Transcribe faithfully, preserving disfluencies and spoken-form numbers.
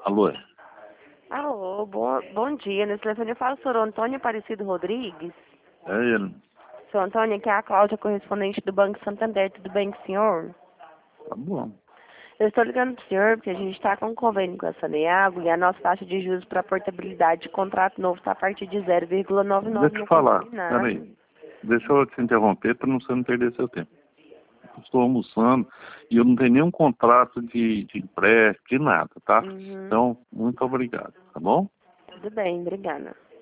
Alô? Alô, bom, bom dia. Nesse telefone eu falo, senhor Antônio Aparecido Rodrigues. É ele. Senhor Antônio, aqui é a Cláudia, correspondente do Banco Santander. Tudo bem com o senhor? Tá bom. Eu estou ligando para o senhor porque a gente está com um convênio com a Saneago e a nossa taxa de juros para portabilidade de contrato novo está a partir de zero vírgula noventa e nove Deixa eu no falar. consignado. Peraí. Deixa eu te interromper para você não perder seu tempo. Eu estou almoçando e eu não tenho nenhum contrato de, de empréstimo, de nada, tá? Uhum. Então, muito obrigado, tá bom? Tudo bem, obrigada.